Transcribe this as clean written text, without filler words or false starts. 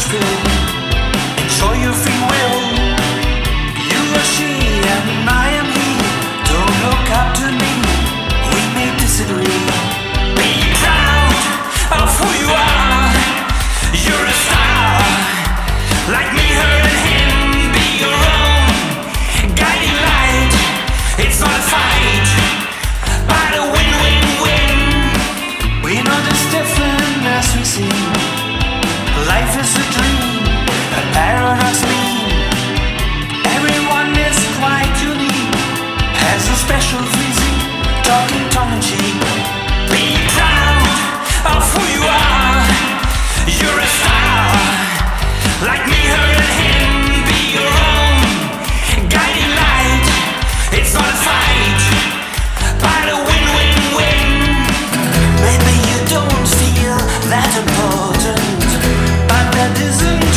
spill. Enjoy your free will. You are she and I am he. Don't look up to me. We may disagree. Be proud of who you are. You're a star. Like me, her, and him. Be your own guiding light. It's not a fight, but a win-win-win. We're not as different as we seem. Life is a dream, a paradox mean. Everyone is quite unique, has a special physique, talking tongue-in-cheek. Be proud of who you are. You're a star, like me, her, and him. Be your own guiding light. It's not a fight, but a win-win-win. Maybe you don't feel that important, but that isn't